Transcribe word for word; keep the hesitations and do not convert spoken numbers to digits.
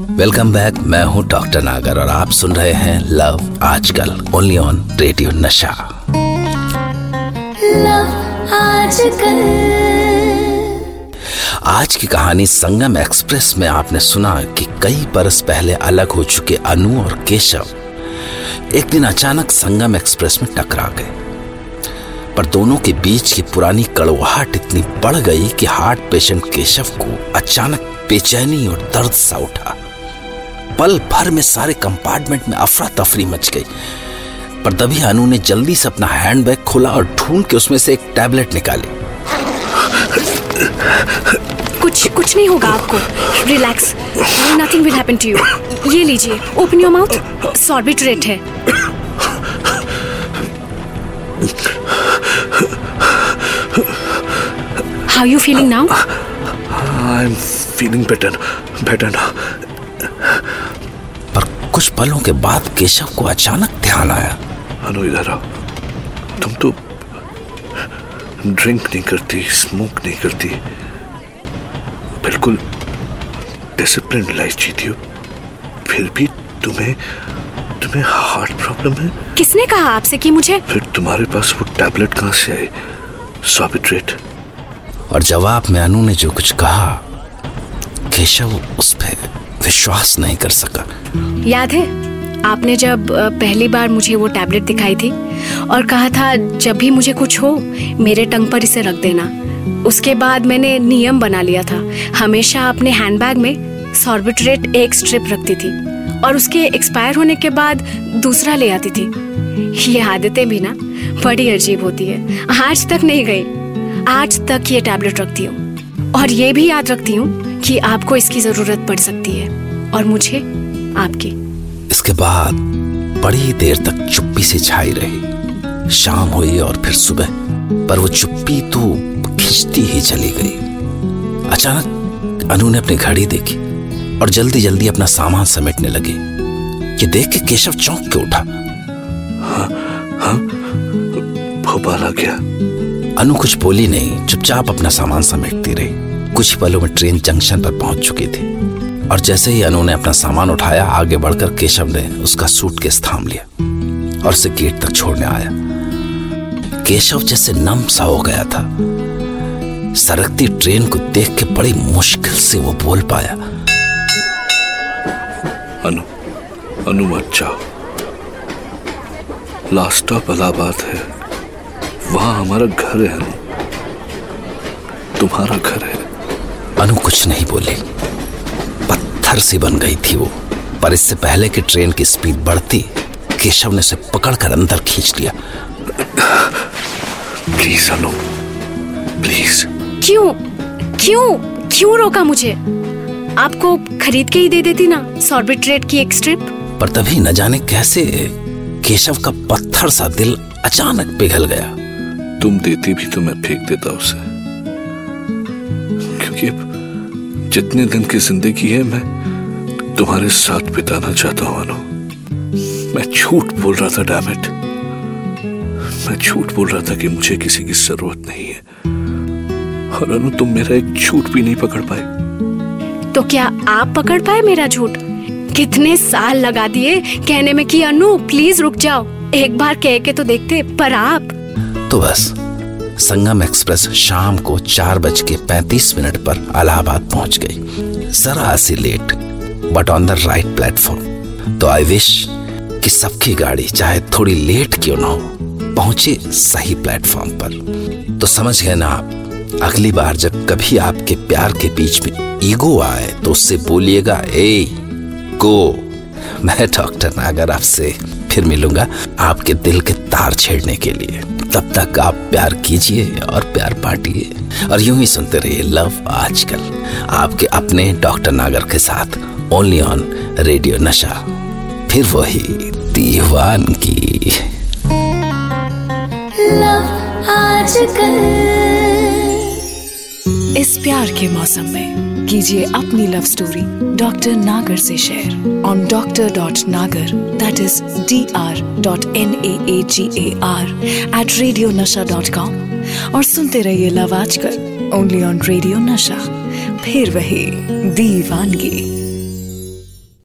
Welcome back. मैं हूं doctor नागर और आप सुन रहे हैं love Aajkal, only on radio Nasha. Love Aajkal. आज की कहानी संगम एक्सप्रेस में आपने सुना कि कई बरस पहले अलग हो चुके अनु और केशव एक दिन अचानक संगम एक्सप्रेस में टकरा गए। पर दोनों के बीच की पुरानी कड़वाहट इतनी बढ़ गई कि हार्ट पेशेंट केशव को अचानक बेचैनी और दर्द सा उठा। पल भर में सारे कंपार्टमेंट में अफरा तफरी मच गई। पर तभी अनु ने जल्दी से अपना हैंडबैग खोला और ढूंढ के उसमें से एक टैबलेट निकाली। कुछ कुछ नहीं होगा आपको, relax, nothing will happen to you. ये लीजिए, ओपन योर माउथ, सॉर्बिट्रेट है। How you feeling now? I am feeling better better now. पर कुछ पलों के बाद केशव को अचानक ध्यान आया। अनु इधर आओ। तुम तो ड्रिंक नहीं करती, स्मोक नहीं करती, बिल्कुल डिसिप्लिन लाइफ जीती हो, फिर भी तुम्हें तुम्हें हार्ट प्रॉब्लम है। किसने कहा आपसे कि मुझे? फिर तुम्हारे पास वो टैबलेट कहाँ से आए, सॉर्बिट्रेट? और जवाब में अनु ने जो कुछ कहा, केशव उस पर विश्वास नहीं कर सका। याद है आपने जब पहली बार मुझे वो टैबलेट दिखाई थी और कहा था जब भी मुझे कुछ हो मेरे टंग पर इसे रख देना। उसके बाद मैंने नियम बना लिया था, हमेशा अपने हैंडबैग में सॉर्बिट्रेट एक स्ट्रिप रखती थी और उसके एक्सपायर होने के बाद दूसरा ले आती थी। ये आदतें भी ना बड़ी अजीब होती है। आज तक नहीं गई, आज तक ये टैबलेट रखती हूँ और ये भी याद रखती हूँ कि आपको इसकी जरूरत पड़ सकती है और मुझे आपकी। इसके बाद बड़ी देर तक चुप्पी से छाई रही। शाम हुई और फिर सुबह, पर वो चुप्पी तो खिंचती ही चली गई। अचानक अनु ने अपनी घड़ी देखी और जल्दी जल्दी अपना सामान समेटने लगे। ये देख के केशव चौंक के उठा। हाँ, हाँ, भोपाल आ गया। अनु कुछ बोली नहीं, चुपचाप अपना सामान समेटती रही। कुछ पलों में ट्रेन जंक्शन पर पहुंच चुकी थी और जैसे ही अनु ने अपना सामान उठाया, आगे बढ़कर केशव ने उसका सूटकेस थाम लिया और उसे गेट तक छोड़ने आया। केशव जैसे नम सा हो गया था। सरकती ट्रेन को देख के बड़ी मुश्किल से वो बोल पाया। अनु, अनु मत जाओ। लास्ट स्टॉप इलाहाबाद है, वहां हमारा घर है। अनु, तुम्हारा घर है। अनु कुछ नहीं बोली, पत्थर सी बन गई थी वो। पर इससे पहले कि ट्रेन की स्पीड बढ़ती, केशव ने उसे पकड़कर अंदर खींच लिया। Please Anu, please. क्यों क्यों क्यों रोका मुझे? आपको खरीद के ही दे देती ना सॉर्बिट्रेट की एक स्ट्रिप। पर तभी न जाने कैसे केशव का पत्थर सा दिल अचानक पिघल गया। तुम देती भी तो मैं फेंक देता उसे, क्योंकि जितने दिन की जिंदगी है मैं तुम्हारे साथ बिताना चाहता हूं अनु। मैं झूठ बोल रहा था, डैम इट। मैं झूठ बोल रहा था कि मुझे किसी की जरूरत नहीं है। और अनु, तुम मेरा एक झूठ भी नहीं पकड़ पाए। तो क्या आप पकड़ पाए मेरा झूठ? कितने साल लगा दिए कहने में कि अनु प्लीज रुक जाओ, एक बार कह के तो देखते। पर आप तो बस संगम एक्सप्रेस शाम को चार बज के पैंतीस मिनट पर इलाहाबाद पहुंच गई। जरा सी late, but on the right platform. तो आई विश कि सबकी गाड़ी चाहे थोड़ी लेट क्यों ना हो, पहुंचे सही प्लेटफॉर्म पर। तो समझ गए ना आप, अगली बार जब कभी आपके प्यार के बीच में ईगो आए तो उससे बोलिएगा, ए गो। मैं डॉक्टर नागर आपसे फिर मिलूंगा आपके दिल के तार छेड़ने के लिए। तब तक आप प्यार कीजिए और प्यार बांटिए और यूं ही सुनते रहिए लव आजकल, आपके अपने डॉक्टर नागर के साथ, ओनली ऑन रेडियो नशा। फिर वही दीवानगी। लव आजकल। इस प्यार के मौसम में कीजिए अपनी लव स्टोरी डॉक्टर नागर से share on doctor dot Nagar, that is D R dot N A A G A R at radio Nasha dot com. और सुनते रहिए love Aajkal, only on radio नशा। फिर वही दीवानगी।